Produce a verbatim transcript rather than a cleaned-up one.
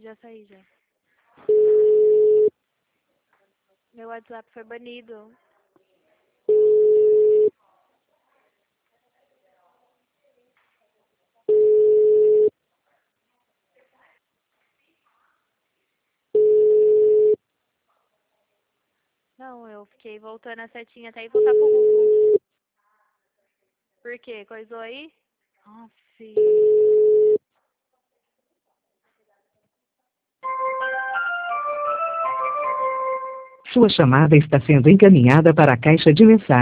já saí já. Meu WhatsApp foi banido. Não, eu fiquei voltando a setinha até ir voltar pro Google. Por quê? Coisou aí? Nossa. Sua chamada está sendo encaminhada para a caixa de mensagens.